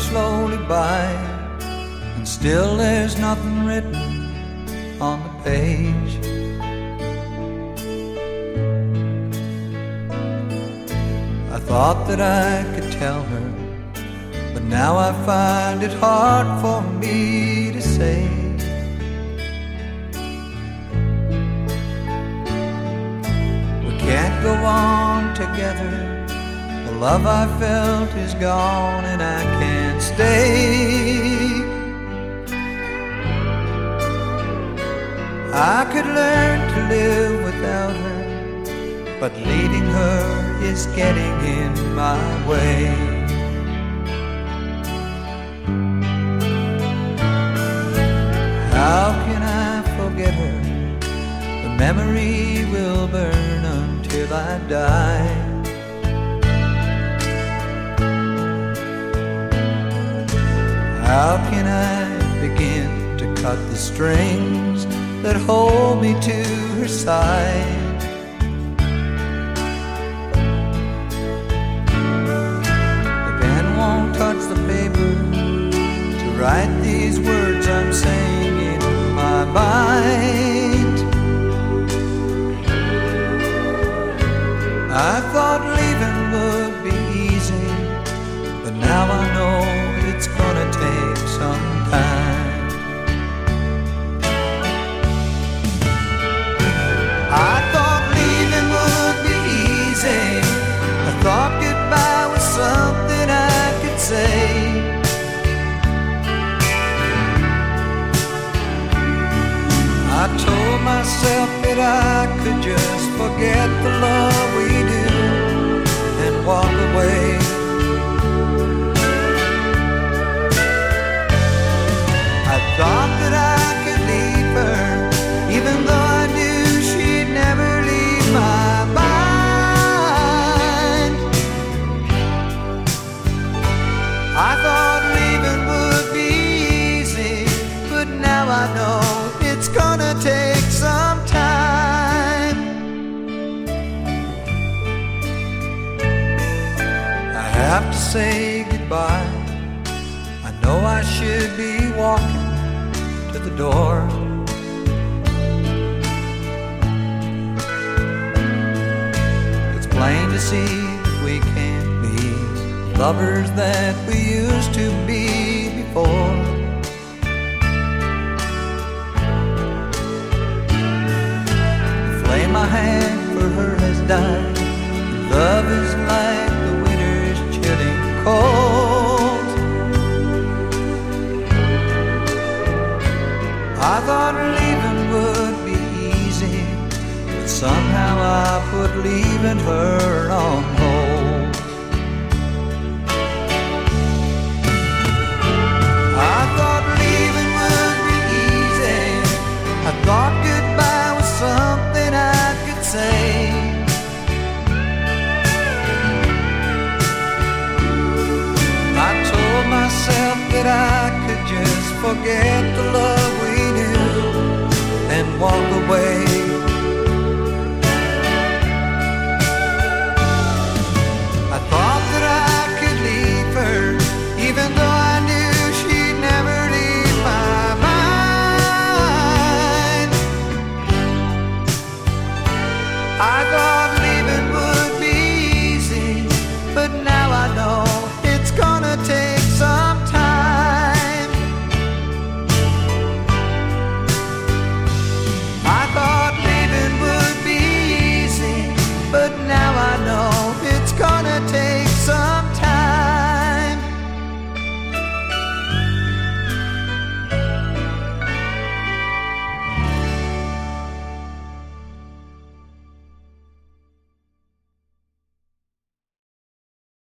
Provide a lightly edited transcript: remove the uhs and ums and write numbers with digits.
slowly by, and still there's nothing written on the page. I thought that I could tell her, but now I find it hard for me to say. We can't go on together. The love I felt is gone and I can't stay. I could learn to live without her, but leading her is getting in my way. How can I forget her? The memory will burn until I die. How can I begin to cut the strings that hold me to her side? The pen won't touch the paper to write these words I'm saying in my mind. I thought leaving would be easy, but now I know it's gonna take some time. I thought leaving would be easy. I thought goodbye was something I could say. I told myself that I could just forget the love we do and walk away. I thought that I could leave her, even though I knew she'd never leave my mind. I thought leaving would be easy, but now I know it's gonna take some time. I have to say goodbye. I know I should be walking to the door. It's plain to see that we can't be lovers that we used to be before. The flame I had for her has died. Love is like the winter's chilling cold. I thought leaving would be easy, but somehow I put leaving her on hold. I thought leaving would be easy. I thought goodbye was something I could say. I told myself that I could just forget the love we knew and walk away.